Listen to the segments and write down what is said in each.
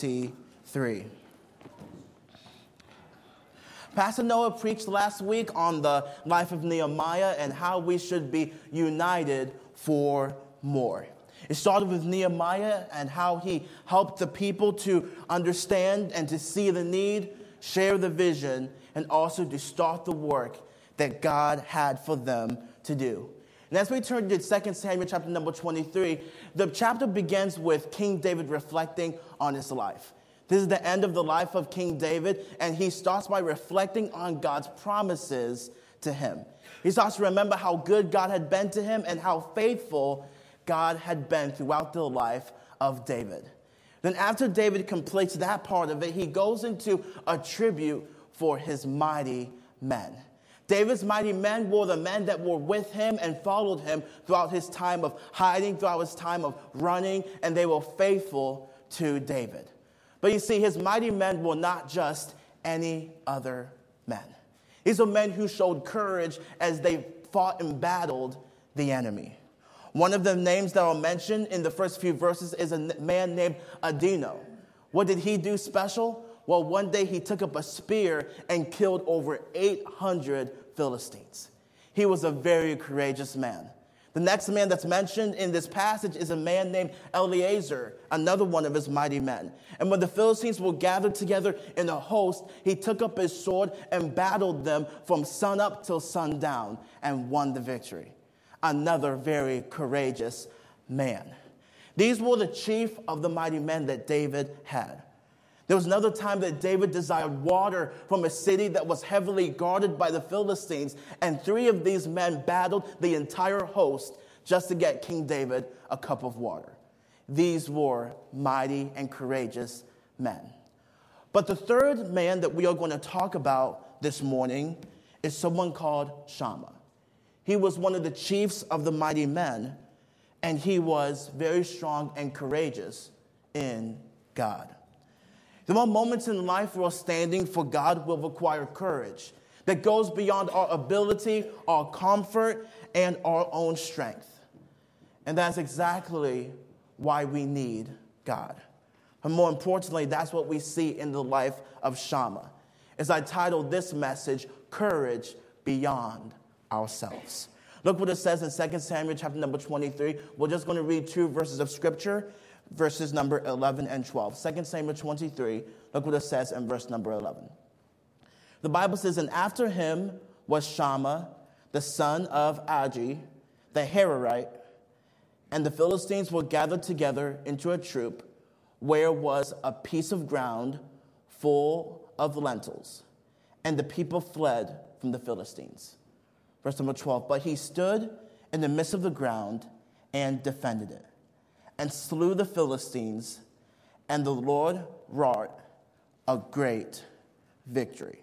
23. Pastor Noah preached last week on the life of Nehemiah and how we should be united for more. It started with Nehemiah and how he helped the people to understand and to see the need, share the vision, and also to start the work that God had for them to do. And as we turn to 2 Samuel chapter number 23, the chapter begins with King David reflecting on his life. This is the end of the life of King David, and he starts by reflecting on God's promises to him. He starts to remember how good God had been to him and how faithful God had been throughout the life of David. Then after David completes that part of it, he goes into a tribute for his mighty men. David's mighty men were the men that were with him and followed him throughout his time of hiding, throughout his time of running, and they were faithful to David. But you see, his mighty men were not just any other men. These were men who showed courage as they fought and battled the enemy. One of the names that are mentioned in the first few verses is a man named Adino. What did he do special? Well, one day he took up a spear and killed over 800 Philistines. He was a very courageous man. The next man that's mentioned in this passage is a man named Eleazar, another one of his mighty men. And when the Philistines were gathered together in a host, he took up his sword and battled them from sunup till sundown and won the victory. Another very courageous man. These were the chief of the mighty men that David had. There was another time that David desired water from a city that was heavily guarded by the Philistines, and 3 of these men battled the entire host just to get King David a cup of water. These were mighty and courageous men. But the third man that we are going to talk about this morning is someone called Shammah. He was one of the chiefs of the mighty men, and he was very strong and courageous in God. There are moments in life where standing for God will require courage that goes beyond our ability, our comfort, and our own strength. And that's exactly why we need God. And more importantly, that's what we see in the life of Shammah. As I titled this message, Courage Beyond Ourselves. Look what it says in 2 Samuel chapter number 23. We're just going to read 2 verses of scripture, verses number 11 and 12. 2 Samuel 23, look what it says in verse number 11. The Bible says, and after him was Shammah, the son of Agi, the Hararite, and the Philistines were gathered together into a troop where was a piece of ground full of lentils, and the people fled from the Philistines. Verse number 12, but he stood in the midst of the ground and defended it, and slew the Philistines, and the Lord wrought a great victory.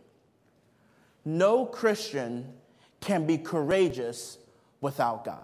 No Christian can be courageous without God.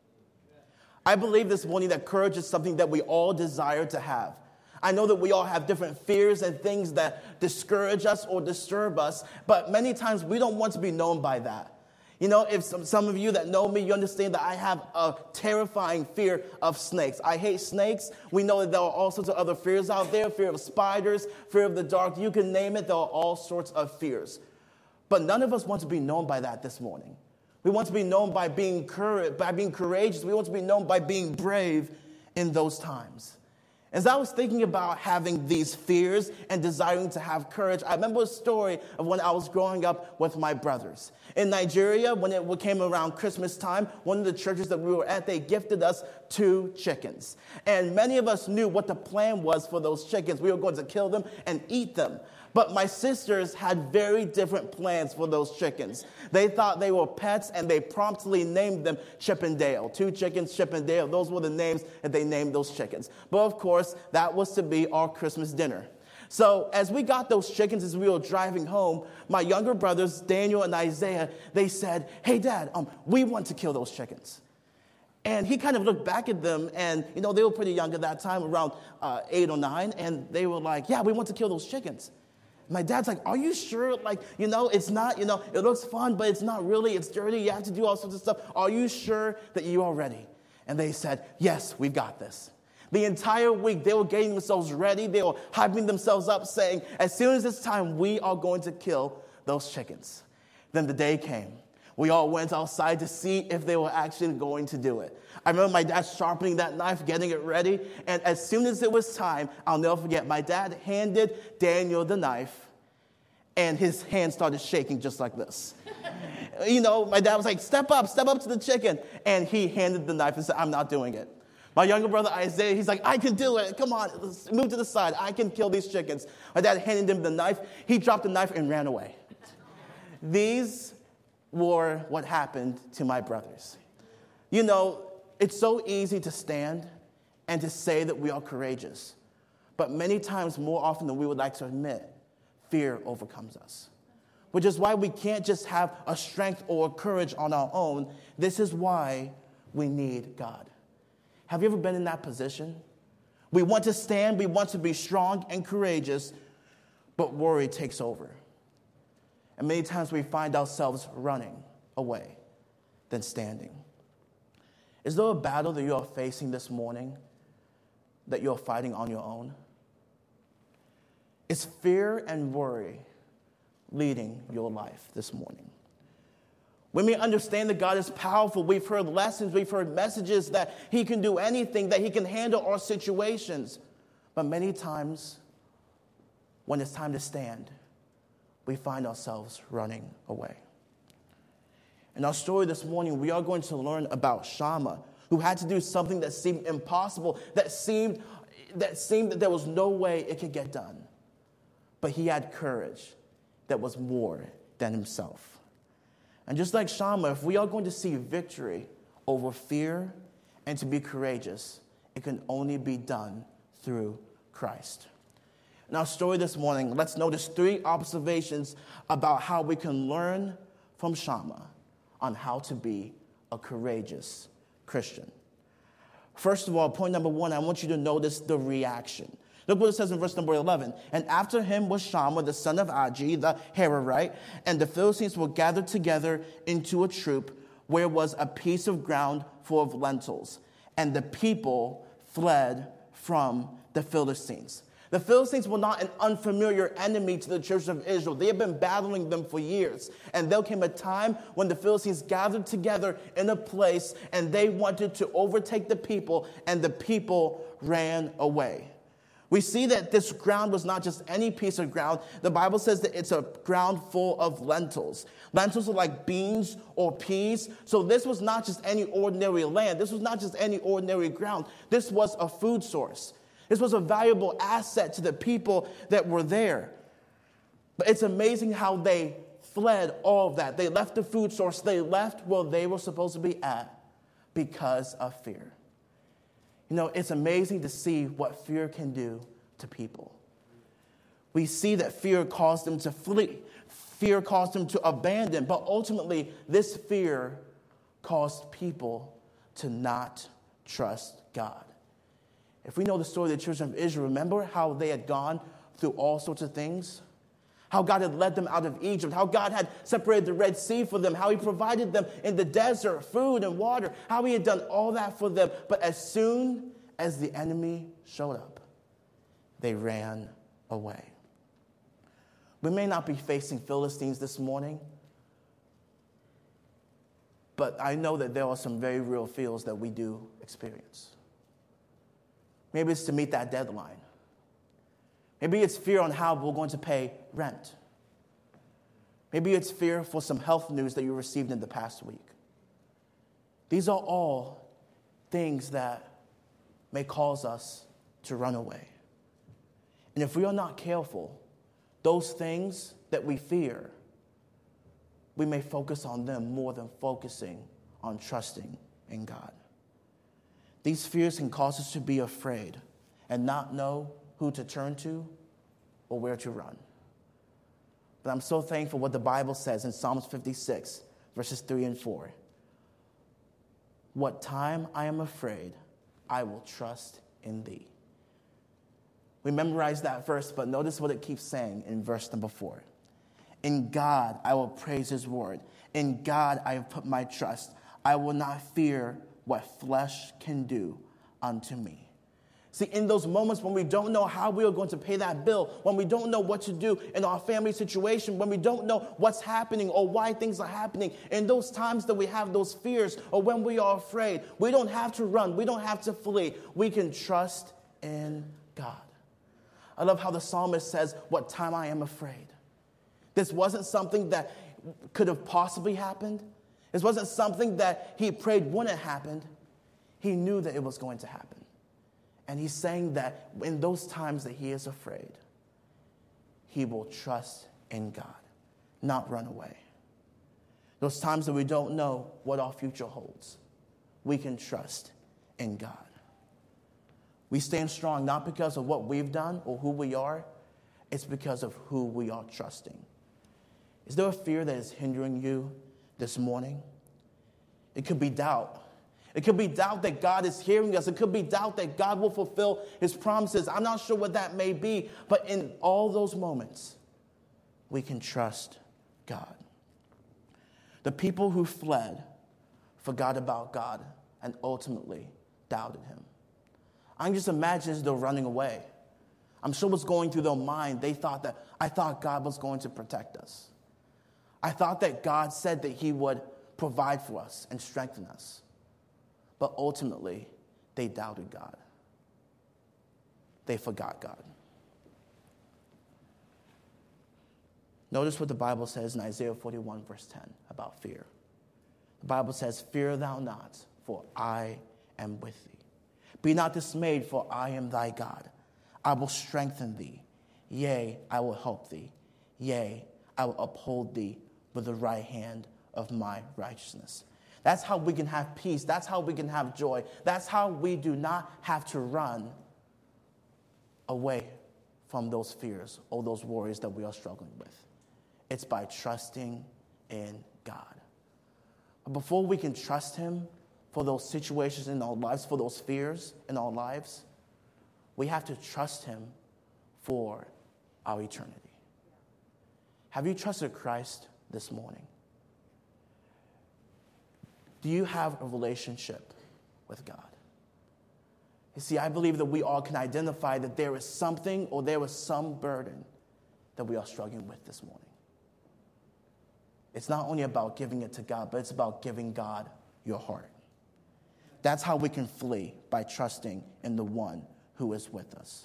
I believe this morning that courage is something that we all desire to have. I know that we all have different fears and things that discourage us or disturb us, but many times we don't want to be known by that. You know, if some of you that know me, you understand that I have a terrifying fear of snakes. I hate snakes. We know that there are all sorts of other fears out there. Fear of spiders, fear of the dark. You can name it. There are all sorts of fears. But none of us want to be known by that this morning. We want to be known by being courageous. We want to be known by being brave in those times. As I was thinking about having these fears and desiring to have courage, I remember a story of when I was growing up with my brothers. In Nigeria, when it came around Christmas time, one of the churches that we were at, they gifted us 2 chickens. And many of us knew what the plan was for those chickens. We were going to kill them and eat them. But my sisters had very different plans for those chickens. They thought they were pets, and they promptly named them Chip and Dale. 2 chickens, Chip and Dale. Those were the names that they named those chickens. But of course, that was to be our Christmas dinner. So as we got those chickens, as we were driving home, my younger brothers, Daniel and Isaiah, they said, hey, Dad, we want to kill those chickens. And he kind of looked back at them, and, you know, they were pretty young at that time, around 8 or 9, and they were like, yeah, we want to kill those chickens. My dad's like, are you sure? Like, you know, it's not, you know, it looks fun, but it's not really. It's dirty. You have to do all sorts of stuff. Are you sure that you are ready? And they said, yes, we've got this. The entire week, they were getting themselves ready. They were hyping themselves up, saying, as soon as it's time, we are going to kill those chickens. Then the day came. We all went outside to see if they were actually going to do it. I remember my dad sharpening that knife, getting it ready. And as soon as it was time, I'll never forget, my dad handed Daniel the knife, and his hand started shaking just like this. My dad was like, step up to the chicken. And he handed the knife and said, I'm not doing it. My younger brother, Isaiah, he's like, I can do it. Come on, let's move to the side. I can kill these chickens. My dad handed him the knife. He dropped the knife and ran away. These were what happened to my brothers. It's so easy to stand and to say that we are courageous. But many times, more often than we would like to admit, fear overcomes us. Which is why we can't just have a strength or a courage on our own. This is why we need God. Have you ever been in that position? We want to stand, we want to be strong and courageous, but worry takes over. And many times we find ourselves running away than standing. Is there a battle that you are facing this morning that you're fighting on your own? Is fear and worry leading your life this morning? We may understand that God is powerful. We've heard lessons, we've heard messages that He can do anything, that He can handle our situations. But many times, when it's time to stand, we find ourselves running away. In our story this morning, we are going to learn about Shammah, who had to do something that seemed impossible, that seemed that there was no way it could get done. But he had courage that was more than himself. And just like Shammah, if we are going to see victory over fear and to be courageous, it can only be done through Christ. In our story this morning, let's notice 3 observations about how we can learn from Shammah on how to be a courageous Christian. First of all, point number 1, I want you to notice the reaction. Look what it says in verse number 11. And after him was Shammah, the son of Agi, the Hararite, and the Philistines were gathered together into a troop where was a piece of ground full of lentils. And the people fled from the Philistines. The Philistines were not an unfamiliar enemy to the children of Israel. They had been battling them for years. And there came a time when the Philistines gathered together in a place and they wanted to overtake the people, and the people ran away. We see that this ground was not just any piece of ground. The Bible says that it's a ground full of lentils. Lentils are like beans or peas. So this was not just any ordinary land. This was not just any ordinary ground. This was a food source. This was a valuable asset to the people that were there. But it's amazing how they fled all of that. They left the food source. They left where they were supposed to be at because of fear. It's amazing to see what fear can do to people. We see that fear caused them to flee. Fear caused them to abandon. But ultimately, this fear caused people to not trust God. If we know the story of the children of Israel, remember how they had gone through all sorts of things? How God had led them out of Egypt, how God had separated the Red Sea for them, how He provided them in the desert food and water, how He had done all that for them. But as soon as the enemy showed up, they ran away. We may not be facing Philistines this morning, but I know that there are some very real fears that we do experience. Maybe it's to meet that deadline. Maybe it's fear on how we're going to pay rent. Maybe it's fear for some health news that you received in the past week. These are all things that may cause us to run away. And if we are not careful, those things that we fear, we may focus on them more than focusing on trusting in God. These fears can cause us to be afraid and not know who to turn to or where to run. But I'm so thankful what the Bible says in Psalms 56, verses 3 and 4. What time I am afraid, I will trust in thee. We memorized that verse, but notice what it keeps saying in verse number 4. In God I will praise His word. In God I have put my trust. I will not fear what flesh can do unto me. See, in those moments when we don't know how we are going to pay that bill, when we don't know what to do in our family situation, when we don't know what's happening or why things are happening, in those times that we have those fears or when we are afraid, we don't have to run. We don't have to flee. We can trust in God. I love how the psalmist says, "What time I am afraid." This wasn't something that could have possibly happened. This wasn't something that he prayed wouldn't happen. He knew that it was going to happen. And he's saying that in those times that he is afraid, he will trust in God, not run away. Those times that we don't know what our future holds, we can trust in God. We stand strong not because of what we've done or who we are. It's because of who we are trusting. Is there a fear that is hindering you this morning? It could be doubt. It could be doubt that God is hearing us. It could be doubt that God will fulfill his promises. I'm not sure what that may be, but in all those moments, we can trust God. The people who fled forgot about God and ultimately doubted him. I can just imagine as they're running away. I'm sure what's going through their mind, I thought God was going to protect us. I thought that God said that he would provide for us and strengthen us. But ultimately, they doubted God. They forgot God. Notice what the Bible says in Isaiah 41, verse 10 about fear. The Bible says, "Fear thou not, for I am with thee. Be not dismayed, for I am thy God. I will strengthen thee. Yea, I will help thee. Yea, I will uphold thee with the right hand of my righteousness." That's how we can have peace. That's how we can have joy. That's how we do not have to run away from those fears or those worries that we are struggling with. It's by trusting in God. But before we can trust him for those situations in our lives, for those fears in our lives, we have to trust him for our eternity. Have you trusted Christ this morning? Do you have a relationship with God? You see, I believe that we all can identify that there is something or there is some burden that we are struggling with this morning. It's not only about giving it to God, but it's about giving God your heart. That's how we can flee, by trusting in the one who is with us.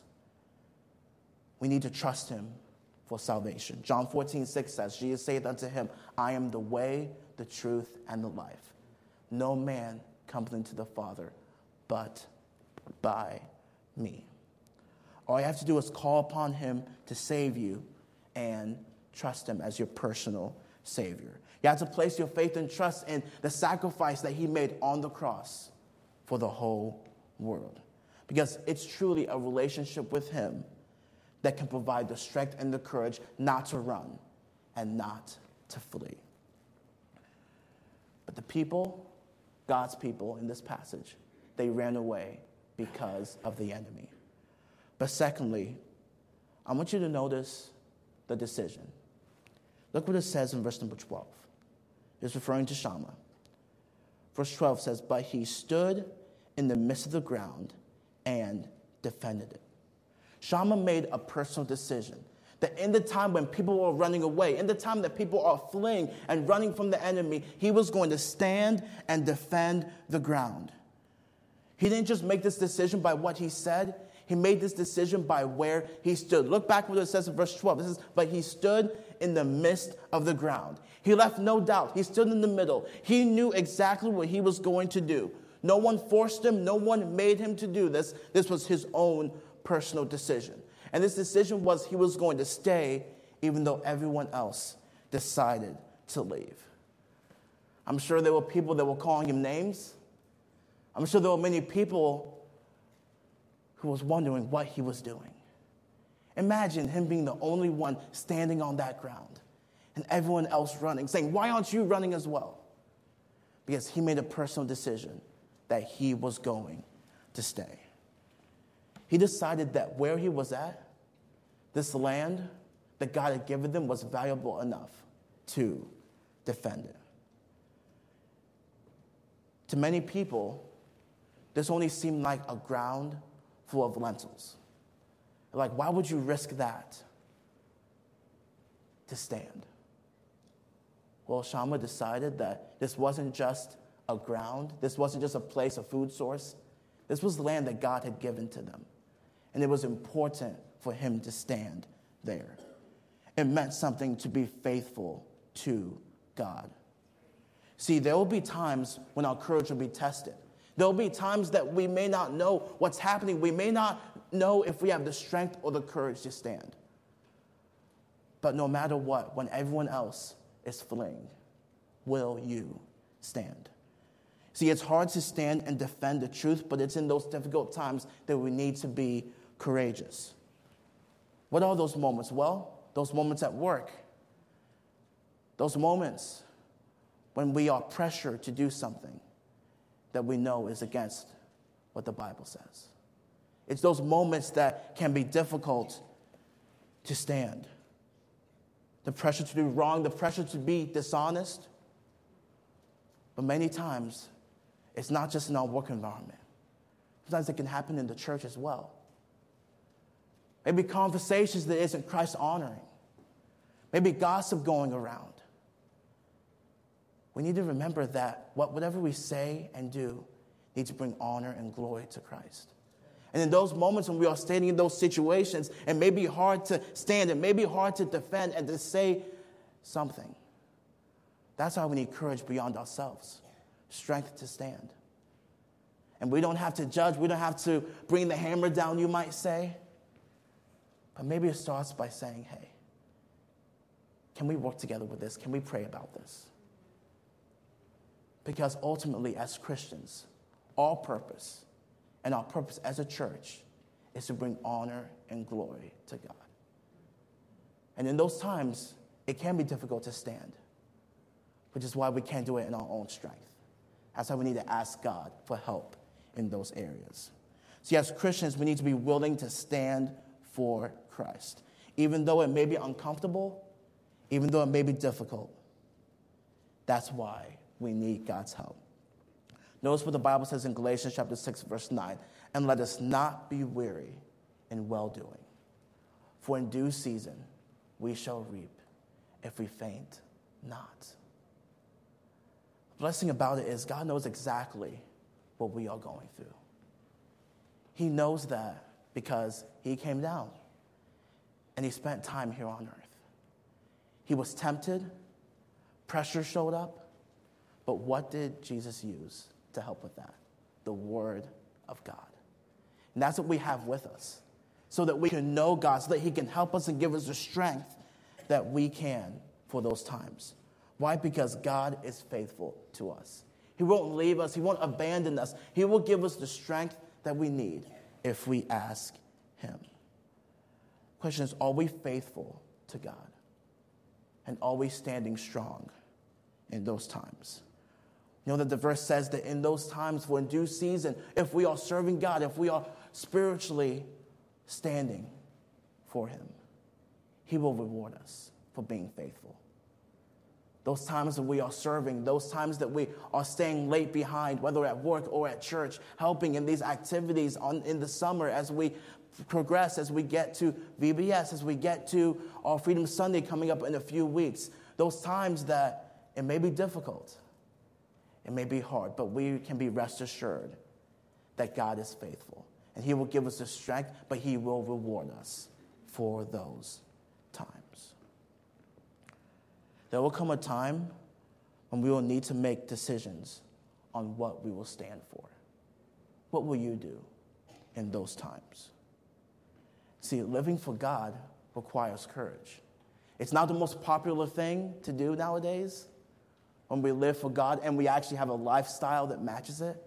We need to trust him for salvation. John 14:6 says, Jesus saith unto him, "I am the way, the truth, and the life. No man cometh unto the Father but by me." All you have to do is call upon him to save you and trust him as your personal Savior. You have to place your faith and trust in the sacrifice that he made on the cross for the whole world. Because it's truly a relationship with him that can provide the strength and the courage not to run and not to flee. But the people, God's people in this passage, they ran away because of the enemy. But secondly, I want you to notice the decision. Look what it says in verse number 12. It's referring to Shammah. Verse 12 says, "But he stood in the midst of the ground and defended it." Shammah made a personal decision that in the time when people were running away, in the time that people are fleeing and running from the enemy, he was going to stand and defend the ground. He didn't just make this decision by what he said. He made this decision by where he stood. Look back what it says in verse 12. It says, "But he stood in the midst of the ground." He left no doubt. He stood in the middle. He knew exactly what he was going to do. No one forced him. No one made him to do this. This was his own personal decision. And this decision was he was going to stay even though everyone else decided to leave. I'm sure there were people that were calling him names. I'm sure there were many people who was wondering what he was doing. Imagine him being the only one standing on that ground and everyone else running, saying, "Why aren't you running as well?" Because he made a personal decision that he was going to stay. He decided that where he was at, this land that God had given them was valuable enough to defend it. To many people, this only seemed like a ground full of lentils. Like, why would you risk that to stand? Well, Shammah decided that this wasn't just a ground. This wasn't just a place, a food source. This was land that God had given to them. And it was important for him to stand there. It meant something to be faithful to God. See, there will be times when our courage will be tested. There will be times that we may not know what's happening. We may not know if we have the strength or the courage to stand. But no matter what, when everyone else is fleeing, will you stand? See, it's hard to stand and defend the truth, but it's in those difficult times that we need to be courageous. What are those moments? Well, those moments at work. Those moments when we are pressured to do something that we know is against what the Bible says. It's those moments that can be difficult to stand. The pressure to do wrong, the pressure to be dishonest. But many times, it's not just in our work environment. Sometimes it can happen in the church as well. Maybe conversations that isn't Christ-honoring. Maybe gossip going around. We need to remember that whatever we say and do needs to bring honor and glory to Christ. And in those moments when we are standing in those situations, it may be hard to stand, it may be hard to defend and to say something. That's why we need courage beyond ourselves, strength to stand. And we don't have to judge, we don't have to bring the hammer down, you might say. But maybe it starts by saying, hey, can we work together with this? Can we pray about this? Because ultimately, as Christians, our purpose as a church is to bring honor and glory to God. And in those times, it can be difficult to stand, which is why we can't do it in our own strength. That's why we need to ask God for help in those areas. See, as Christians, we need to be willing to stand for Christ. Even though it may be uncomfortable, even though it may be difficult, that's why we need God's help. Notice what the Bible says in Galatians chapter 6, verse 9. And let us not be weary in well-doing. For in due season we shall reap if we faint not. The blessing about it is God knows exactly what we are going through. He knows that because he came down and he spent time here on earth. He was tempted, pressure showed up, but what did Jesus use to help with that? The Word of God. And that's what we have with us, so that we can know God, so that he can help us and give us the strength that we can for those times. Why? Because God is faithful to us. He won't leave us. He won't abandon us. He will give us the strength that we need if we ask him. The question is, are we faithful to God? And are we standing strong in those times? You know that the verse says that in those times, for in due season, if we are serving God, if we are spiritually standing for him, he will reward us for being faithful. Those times that we are serving, those times that we are staying late behind, whether at work or at church, helping in these activities in the summer as we progress, as we get to VBS, as we get to our Freedom Sunday coming up in a few weeks. Those times that it may be difficult, it may be hard, but we can be rest assured that God is faithful. And he will give us the strength, but he will reward us for those times. There will come a time when we will need to make decisions on what we will stand for. What will you do in those times? See, living for God requires courage. It's not the most popular thing to do nowadays when we live for God and we actually have a lifestyle that matches it.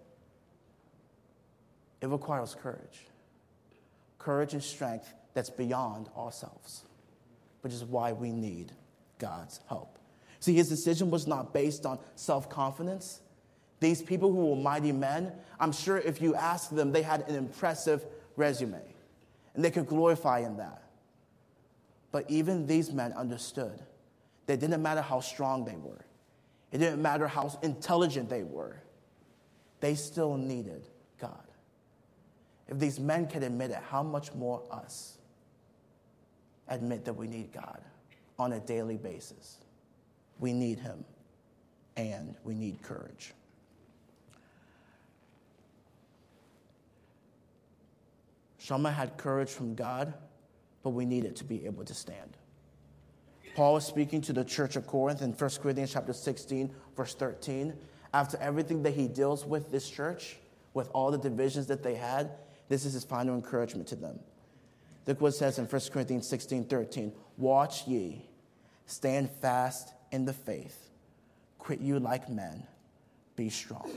It requires courage. Courage and strength that's beyond ourselves, which is why we need God's help. See, his decision was not based on self-confidence. These people who were mighty men, I'm sure if you ask them, they had an impressive resume, and they could glorify in that. But even these men understood that it didn't matter how strong they were. It didn't matter how intelligent they were. They still needed God. If these men can admit it, how much more us admit that we need God on a daily basis? We need him, and we need courage. Shammah had courage from God, but we need it to be able to stand. Paul is speaking to the church of Corinth in 1 Corinthians chapter 16, verse 13. After everything that he deals with this church, with all the divisions that they had, this is his final encouragement to them. Look what it says in 1 Corinthians 16, 13. Watch ye, stand fast in the faith, quit you like men, be strong.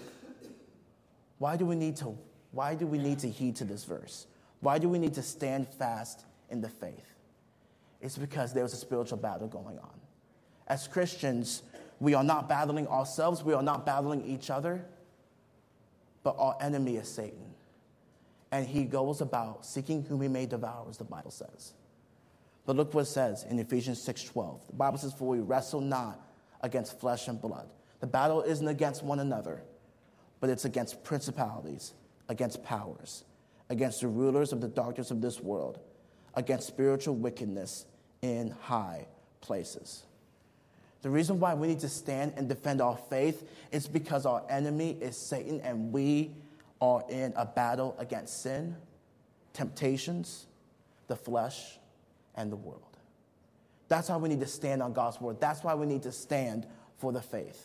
Why do we need to heed to this verse? Why do we need to stand fast in the faith? It's because there's a spiritual battle going on. As Christians, we are not battling ourselves. We are not battling each other. But our enemy is Satan. And he goes about seeking whom he may devour, as the Bible says. But look what it says in Ephesians 6:12. The Bible says, for we wrestle not against flesh and blood. The battle isn't against one another, but it's against principalities, against powers, against the rulers of the darkness of this world, against spiritual wickedness in high places. The reason why we need to stand and defend our faith is because our enemy is Satan, and we are in a battle against sin, temptations, the flesh, and the world. That's why we need to stand on God's word. That's why we need to stand for the faith.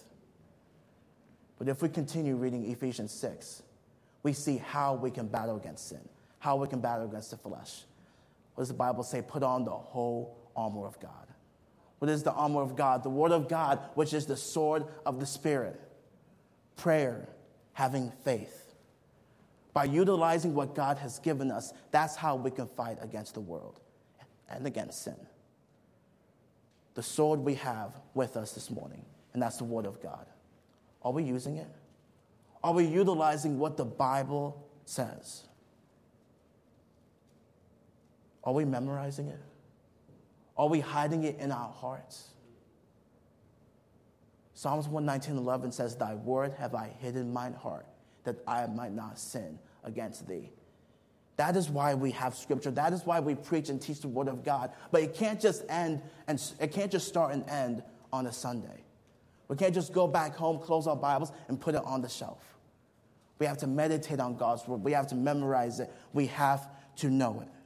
But if we continue reading Ephesians 6, we see how we can battle against sin, how we can battle against the flesh. What does the Bible say? Put on the whole armor of God. What is the armor of God? The word of God, which is the sword of the Spirit. Prayer, having faith. By utilizing what God has given us, that's how we can fight against the world and against sin. The sword we have with us this morning, and that's the word of God. Are we using it? Are we utilizing what the Bible says? Are we memorizing it? Are we hiding it in our hearts? Psalms 119:11 says, thy word have I hid in mine heart, that I might not sin against thee. That is why we have scripture. That is why we preach and teach the word of God. But it can't just end, and it can't just start and end on a Sunday. We can't just go back home, close our Bibles, and put it on the shelf. We have to meditate on God's word. We have to memorize it. We have to know it.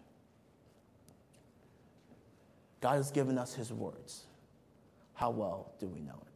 God has given us his words. How well do we know it?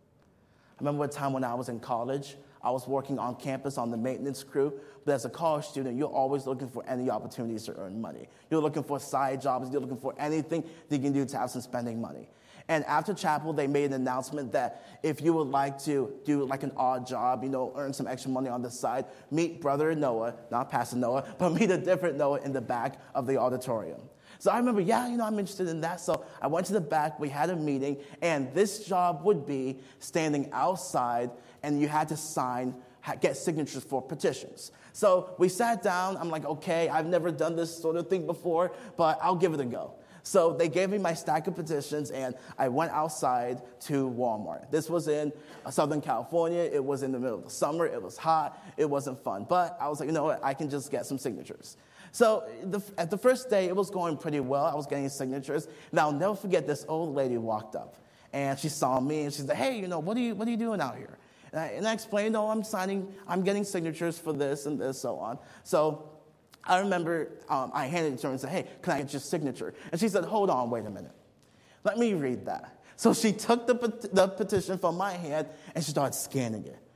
I remember a time when I was in college, I was working on campus on the maintenance crew, but as a college student, you're always looking for any opportunities to earn money. You're looking for side jobs. You're looking for anything that you can do to have some spending money. And after chapel, they made an announcement that if you would like to do like an odd job, earn some extra money on the side, meet Brother Noah, not Pastor Noah, but meet a different Noah in the back of the auditorium. So I remember, I'm interested in that. So I went to the back, we had a meeting, and this job would be standing outside, and you had to get signatures for petitions. So we sat down. I'm like, okay, I've never done this sort of thing before, but I'll give it a go. So they gave me my stack of petitions, and I went outside to Walmart. This was in Southern California. It was in the middle of the summer. It was hot. It wasn't fun. But I was like, you know what? I can just get some signatures. So at the first day, it was going pretty well. I was getting signatures. And I'll never forget, this old lady walked up, and she saw me, and she said, hey, what are you doing out here? And I explained, I'm getting signatures for this and this, so on. So I remember I handed it to her and said, hey, can I get your signature? And she said, hold on, wait a minute. Let me read that. So she took the petition from my hand, and she started scanning it.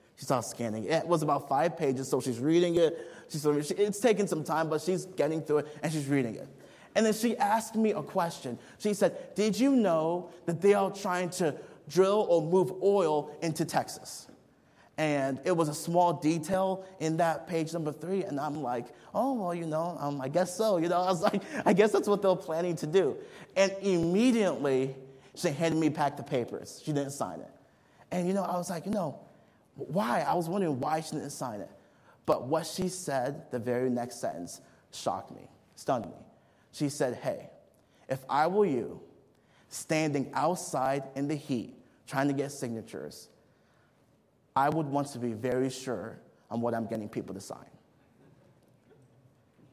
It was about 5 pages, so she's reading it. It's taking some time, but she's getting through it, and she's reading it. And then she asked me a question. She said, did you know that they are trying to drill or move oil into Texas? And it was a small detail in that page number 3. And I'm like, oh, well, I guess so. I was like, I guess that's what they're planning to do. And immediately, she handed me back the papers. She didn't sign it. And, I was like, why? I was wondering why she didn't sign it. But what she said, the very next sentence, shocked me, stunned me. She said, hey, if I were you, standing outside in the heat, trying to get signatures, I would want to be very sure on what I'm getting people to sign.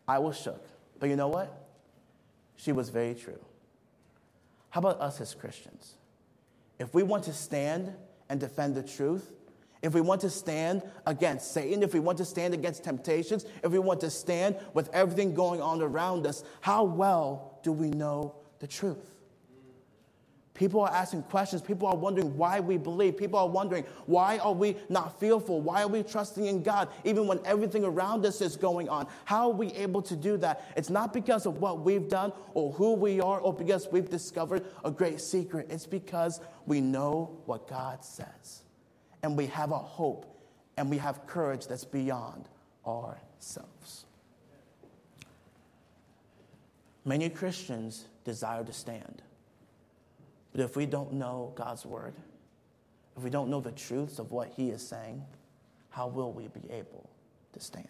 I was shook. But you know what? She was very true. How about us as Christians? If we want to stand and defend the truth, if we want to stand against Satan, if we want to stand against temptations, if we want to stand with everything going on around us, how well do we know the truth? People are asking questions. People are wondering why we believe. People are wondering, why are we not fearful? Why are we trusting in God even when everything around us is going on? How are we able to do that? It's not because of what we've done or who we are or because we've discovered a great secret. It's because we know what God says. And we have a hope and we have courage that's beyond ourselves. Many Christians desire to stand. But if we don't know God's word, if we don't know the truths of what he is saying, how will we be able to stand?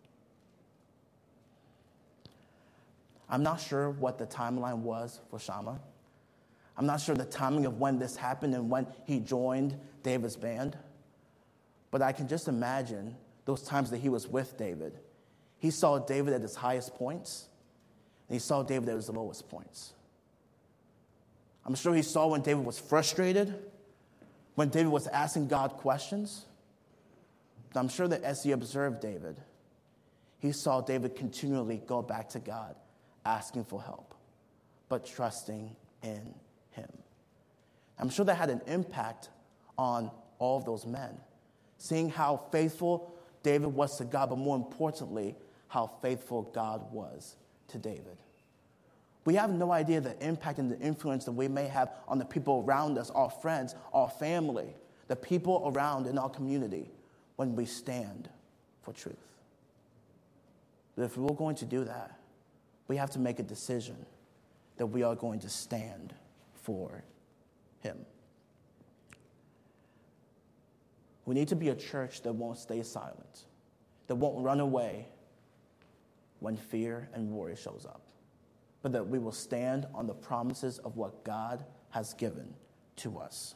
I'm not sure what the timeline was for Shammah. I'm not sure the timing of when this happened and when he joined David's band. But I can just imagine those times that he was with David. He saw David at his highest points, and he saw David at his lowest points. I'm sure he saw when David was frustrated, when David was asking God questions. But I'm sure that as he observed David, he saw David continually go back to God, asking for help, but trusting in him. I'm sure that had an impact on all of those men, seeing how faithful David was to God, but more importantly, how faithful God was to David. We have no idea the impact and the influence that we may have on the people around us, our friends, our family, the people around in our community when we stand for truth. But if we're going to do that, we have to make a decision that we are going to stand for him. We need to be a church that won't stay silent, that won't run away when fear and worry shows up, but that we will stand on the promises of what God has given to us.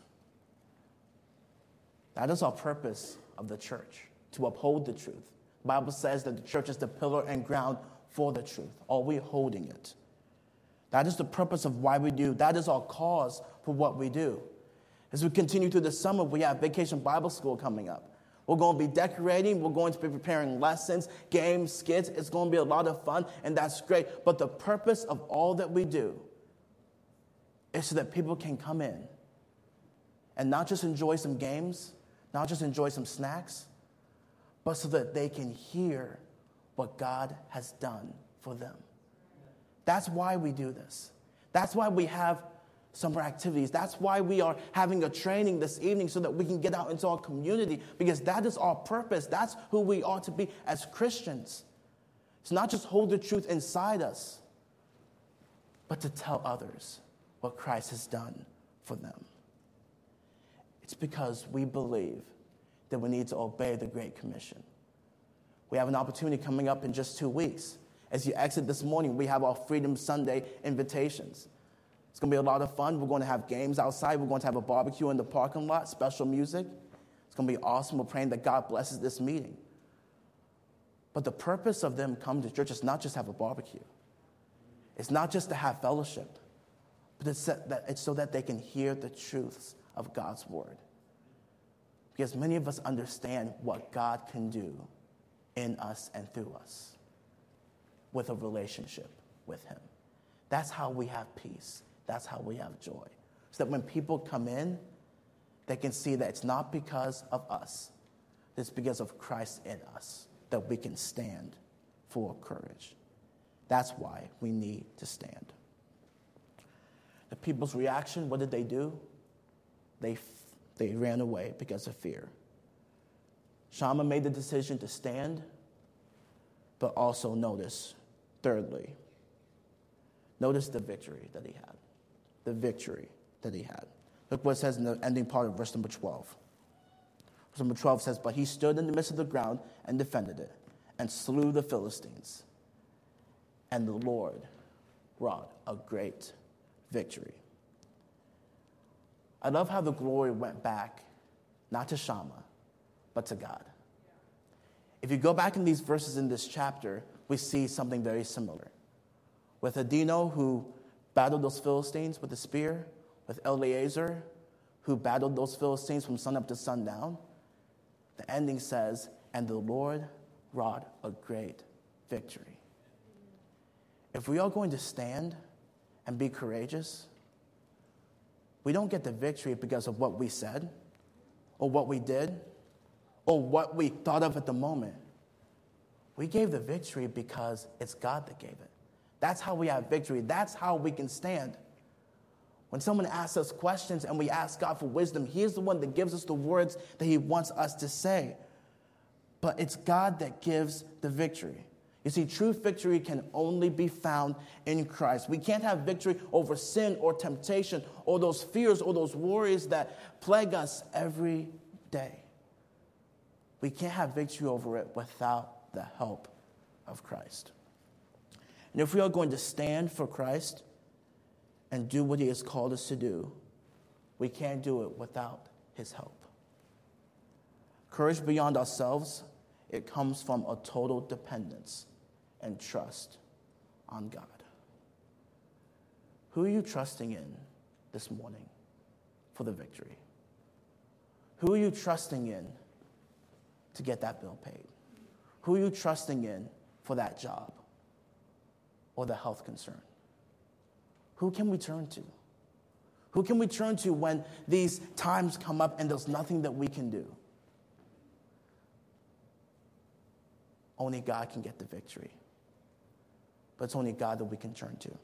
That is our purpose of the church, to uphold the truth. The Bible says that the church is the pillar and ground for the truth. Are we holding it? That is the purpose of why we do. That is our cause for what we do. As we continue through the summer, we have Vacation Bible School coming up. We're going to be decorating. We're going to be preparing lessons, games, skits. It's going to be a lot of fun, and that's great. But the purpose of all that we do is so that people can come in and not just enjoy some games, not just enjoy some snacks, but so that they can hear what God has done for them. That's why we do this. That's why we have summer activities. That's why we are having a training this evening so that we can get out into our community, because that is our purpose. That's who we are to be as Christians. It's not just hold the truth inside us, but to tell others what Christ has done for them. It's because we believe that we need to obey the Great Commission. We have an opportunity coming up in just 2 weeks. As you exit this morning, we have our Freedom Sunday invitations. It's going to be a lot of fun. We're going to have games outside. We're going to have a barbecue in the parking lot, special music. It's going to be awesome. We're praying that God blesses this meeting. But the purpose of them coming to church is not just to have a barbecue. It's not just to have fellowship, but it's so that they can hear the truths of God's word. Because many of us understand what God can do in us and through us with a relationship with him. That's how we have peace. That's how we have joy. So that when people come in, they can see that it's not because of us. It's because of Christ in us that we can stand for courage. That's why we need to stand. The people's reaction, what did they do? They ran away because of fear. Shammah made the decision to stand, but also notice, thirdly, notice the victory that he had. The victory that he had. Look what it says in the ending part of verse number 12. Verse number 12 says, "But he stood in the midst of the ground and defended it, and slew the Philistines. And the Lord wrought a great victory." I love how the glory went back, not to Shammah, but to God. If you go back in these verses in this chapter, we see something very similar. With Adino, who battled those Philistines with a spear, with Eleazar, who battled those Philistines from sunup to sundown, the ending says, and the Lord wrought a great victory. If we are going to stand and be courageous, we don't get the victory because of what we said, or what we did, or what we thought of at the moment. We gave the victory because it's God that gave it. That's how we have victory. That's how we can stand. When someone asks us questions and we ask God for wisdom, He is the one that gives us the words that He wants us to say. But it's God that gives the victory. You see, true victory can only be found in Christ. We can't have victory over sin or temptation or those fears or those worries that plague us every day. We can't have victory over it without the help of Christ. And if we are going to stand for Christ and do what He has called us to do, we can't do it without His help. Courage beyond ourselves, it comes from a total dependence and trust on God. Who are you trusting in this morning for the victory? Who are you trusting in to get that bill paid? Who are you trusting in for that job or the health concern? Who can we turn to? Who can we turn to when these times come up and there's nothing that we can do? Only God can get the victory. But it's only God that we can turn to.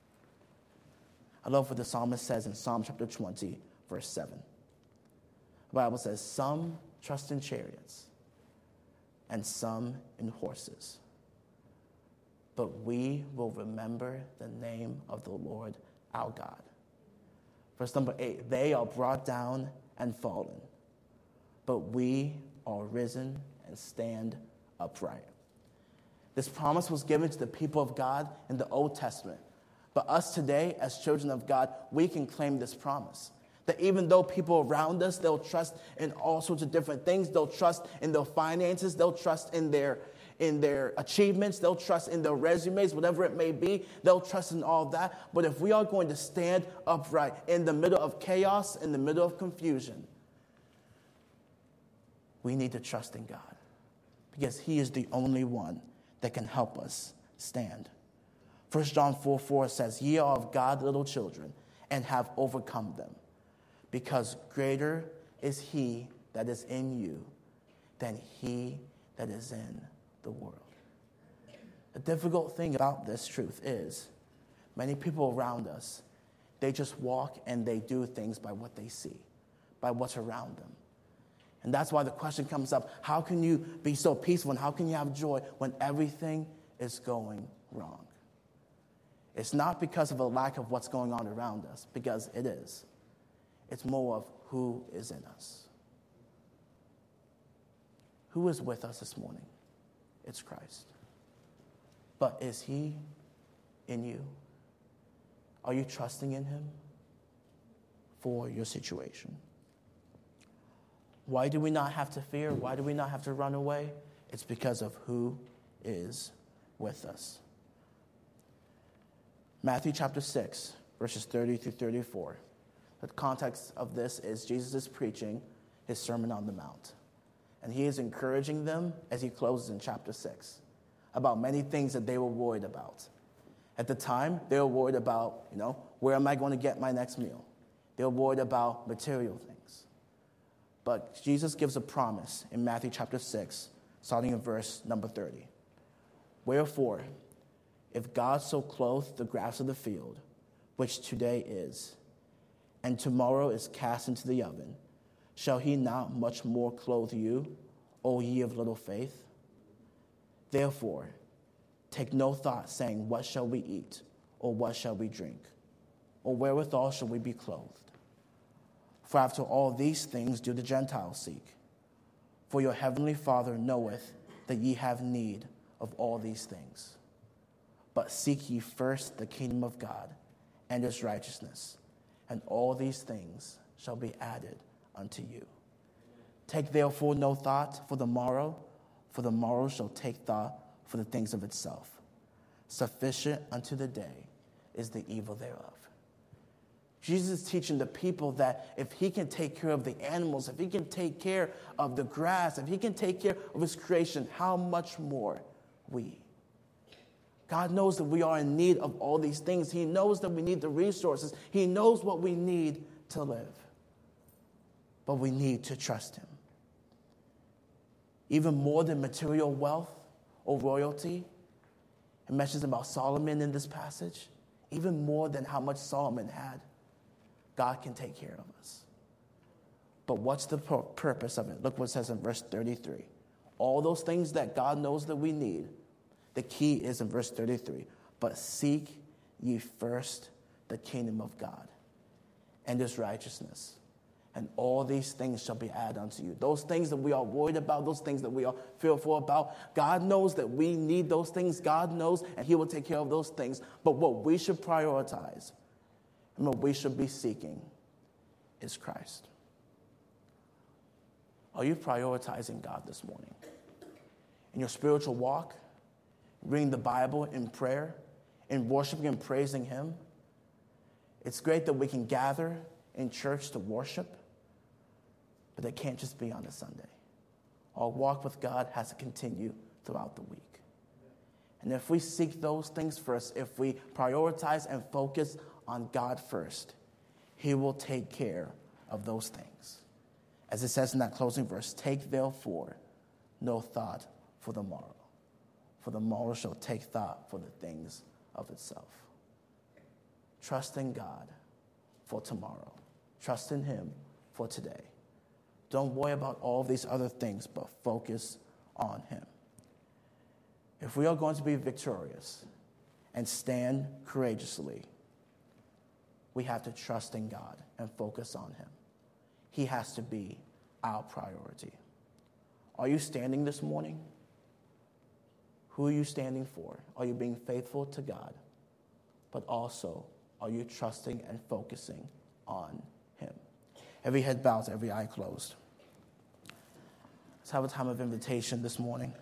I love what the psalmist says in Psalm chapter 20, verse 7. The Bible says, some trust in chariots and some in horses, but we will remember the name of the Lord our God. Verse number 8, they are brought down and fallen, but we are risen and stand upright. This promise was given to the people of God in the Old Testament. But us today, as children of God, we can claim this promise. That even though people around us, they'll trust in all sorts of different things. They'll trust in their finances. They'll trust in their achievements. They'll trust in their resumes, whatever it may be. They'll trust in all that. But if we are going to stand upright in the middle of chaos, in the middle of confusion, we need to trust in God. Because He is the only one that can help us stand. 1 John 4:4 says, ye are of God, little children, and have overcome them, because greater is He that is in you than he that is in the world. The difficult thing about this truth is many people around us, they just walk and they do things by what they see, by what's around them. And that's why the question comes up, how can you be so peaceful and how can you have joy when everything is going wrong? It's not because of a lack of what's going on around us, because it is. It's more of who is in us. Who is with us this morning? It's Christ. But is He in you? Are you trusting in Him for your situation? Why do we not have to fear? Why do we not have to run away? It's because of who is with us. Matthew chapter 6, verses 30 through 34. The context of this is Jesus is preaching His Sermon on the Mount. And He is encouraging them as He closes in chapter 6 about many things that they were worried about. At the time, they were worried about, where am I going to get my next meal? They were worried about material things. But Jesus gives a promise in Matthew chapter 6, starting in verse number 30. Wherefore, if God so clothe the grass of the field, which today is, and tomorrow is cast into the oven, shall He not much more clothe you, O ye of little faith? Therefore, take no thought, saying, what shall we eat, or what shall we drink, or wherewithal shall we be clothed? For after all these things do the Gentiles seek. For your heavenly Father knoweth that ye have need of all these things. But seek ye first the kingdom of God and His righteousness, and all these things shall be added unto you. Take therefore no thought for the morrow shall take thought for the things of itself. Sufficient unto the day is the evil thereof. Jesus is teaching the people that if he can take care of the animals, if he can take care of the grass, if he can take care of his creation, how much more we? God knows that we are in need of all these things. He knows that we need the resources. He knows what we need to live. But we need to trust him. Even more than material wealth or royalty, it mentions about Solomon in this passage. Even more than how much Solomon had, God can take care of us. But what's the purpose of it? Look what it says in verse 33. All those things that God knows that we need, the key is in verse 33. But seek ye first the kingdom of God and his righteousness, and all these things shall be added unto you. Those things that we are worried about, those things that we are fearful about, God knows that we need those things. God knows, and he will take care of those things. But what we should prioritize and what we should be seeking is Christ. Are you prioritizing God this morning? In your spiritual walk, reading the Bible in prayer, in worshiping and praising him? It's great that we can gather in church to worship, but it can't just be on a Sunday. Our walk with God has to continue throughout the week. And if we seek those things first, if we prioritize and focus on God first, he will take care of those things. As it says in that closing verse, take therefore no thought for the morrow, for the morrow shall take thought for the things of itself. Trust in God for tomorrow. Trust in him for today. Don't worry about all these other things, but focus on him. If we are going to be victorious and stand courageously, we have to trust in God and focus on him. He has to be our priority. Are you standing this morning? Who are you standing for? Are you being faithful to God? But also, are you trusting and focusing on him? Every head bowed, every eye closed. Let's have a time of invitation this morning.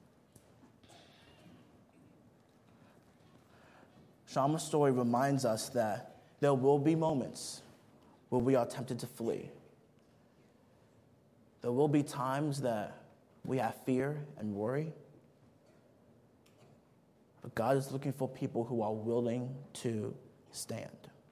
Shama's story reminds us that there will be moments where we are tempted to flee. There will be times that we have fear and worry. But God is looking for people who are willing to stand.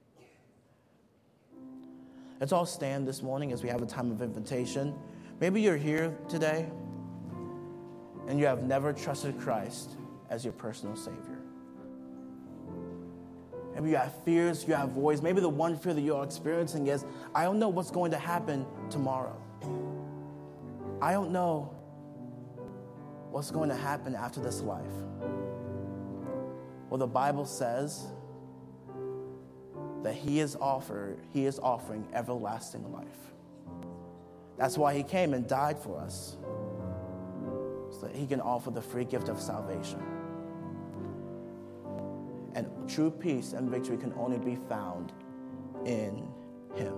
Let's all stand this morning as we have a time of invitation. Maybe you're here today and you have never trusted Christ as your personal Savior. Maybe you have fears, you have worries. Maybe the one fear that you're experiencing is, I don't know what's going to happen tomorrow. I don't know what's going to happen after this life. Well, the Bible says that he is offering everlasting life. That's why he came and died for us, so that he can offer the free gift of salvation. And true peace and victory can only be found in him.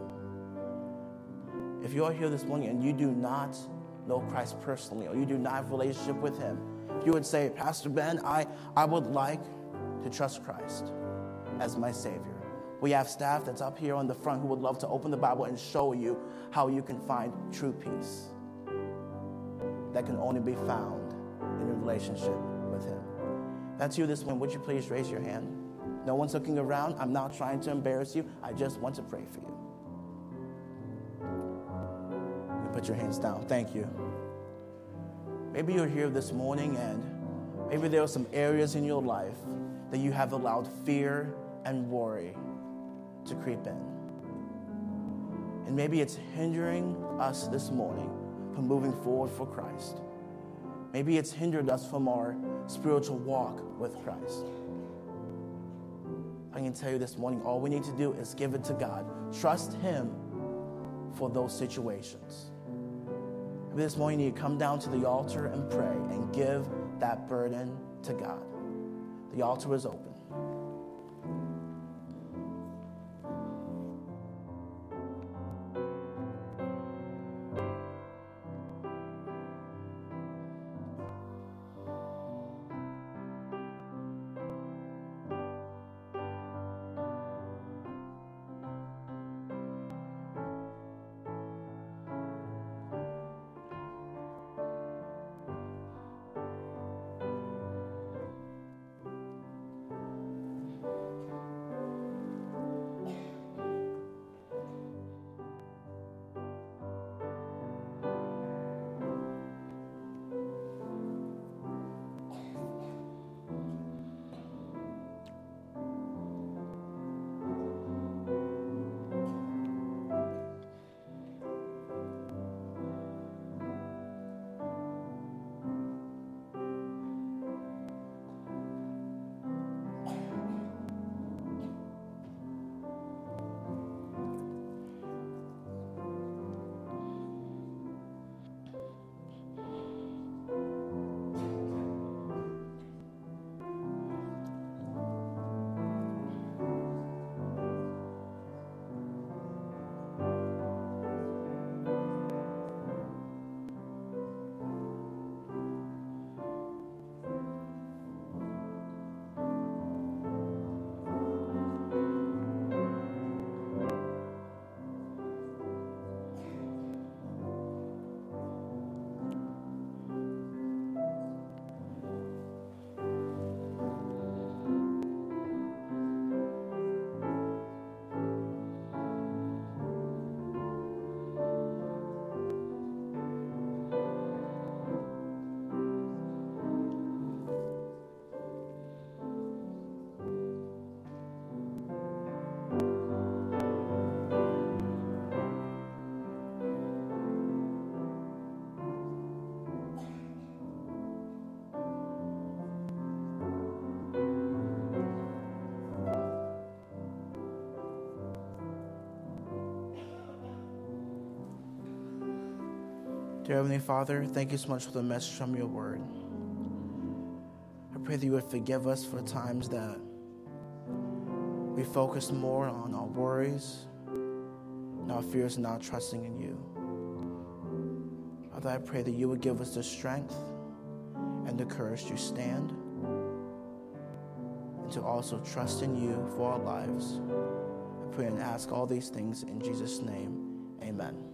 If you're here this morning and you do not know Christ personally, or you do not have a relationship with him, if you would say, Pastor Ben, I would like to trust Christ as my Savior. We have staff that's up here on the front who would love to open the Bible and show you how you can find true peace that can only be found in your relationship with him. If that's you this morning, would you please raise your hand? No one's looking around. I'm not trying to embarrass you. I just want to pray for you. You put your hands down. Thank you. Maybe you're here this morning and maybe there are some areas in your life that you have allowed fear and worry to creep in. And maybe it's hindering us this morning from moving forward for Christ. Maybe it's hindered us from our spiritual walk with Christ. I can tell you this morning, all we need to do is give it to God. Trust him for those situations. Maybe this morning you need to come down to the altar and pray and give that burden to God. The altar is open. Dear Heavenly Father, thank you so much for the message from your word. I pray that you would forgive us for times that we focus more on our worries and our fears, not trusting in you. Father, I pray that you would give us the strength and the courage to stand and to also trust in you for our lives. I pray and ask all these things in Jesus' name. Amen.